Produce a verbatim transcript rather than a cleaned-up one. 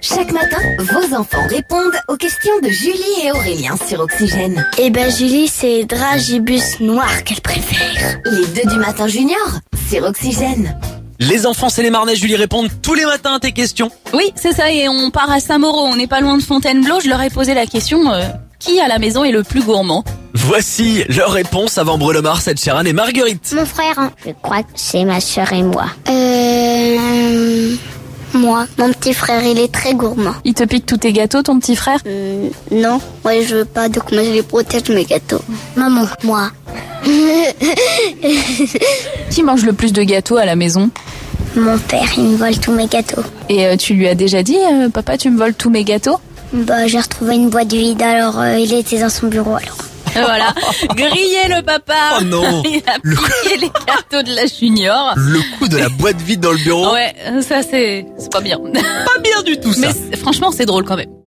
Chaque matin, vos enfants répondent aux questions de Julie et Aurélien sur Oxygène. Eh ben Julie, c'est Dragibus noir qu'elle préfère. Les deux du matin junior sur Oxygène. Les enfants, c'est les Marnais, Julie répondent tous les matins à tes questions. Oui, c'est ça, et on part à Saint-Mauro, on n'est pas loin de Fontainebleau. Je leur ai posé la question, euh, qui à la maison est le plus gourmand? Voici leurs réponses avant Bruno Mars, Ed Sheeran et Marguerite. Mon frère, hein. Je crois que c'est ma soeur et moi. Euh... Moi, mon petit frère, il est très gourmand. Il te pique tous tes gâteaux, ton petit frère? Euh, non, moi je veux pas, donc moi je les protège mes gâteaux. Maman, moi. Qui mange le plus de gâteaux à la maison? Mon père, il me vole tous mes gâteaux. Et euh, tu lui as déjà dit, euh, papa, tu me voles tous mes gâteaux? Bah, j'ai retrouvé une boîte vide, alors euh, il était dans son bureau, alors. Euh, Voilà, grillé le papa. Oh non. Il a Le- piqué les gâteaux de la junior. Le coup de la boîte vide dans le bureau. Ouais, ça c'est c'est pas bien. Pas bien du tout ça. Mais c'est- franchement, c'est drôle quand même.